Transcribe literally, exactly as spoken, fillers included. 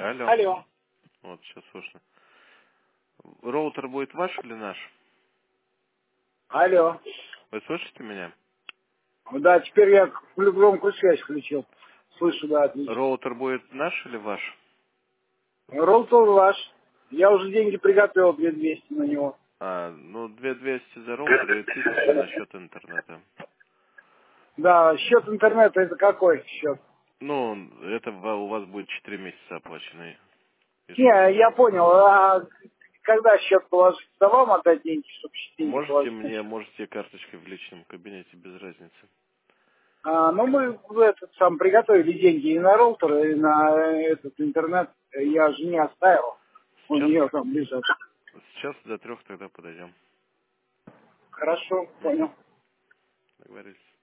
Алло. Алло. Вот, сейчас слышно. Роутер будет ваш или наш? Алло. Вы слышите меня? Да, теперь я громкую связь включил. Слышу, да, отлично. Роутер будет наш или ваш? Роутер ваш. Я уже деньги приготовил, две двести на него. А, ну, две двести за роутер и тысяча на счет интернета. Да, счет интернета это какой счет? Ну, это ва- у вас будет четыре месяца оплаченный Не, ежемесячно. я понял. А когда счет положить? Да вам отдать деньги, чтобы деньги Можете положить на мне, счет? можете карточкой в личном кабинете, без разницы. А, ну, мы в этот сам приготовили деньги и на роутер, и на этот интернет. Я жене оставил. У Сейчас, нее там лежат. сейчас до трех тогда подойдем. Хорошо, Угу. понял. Договорились.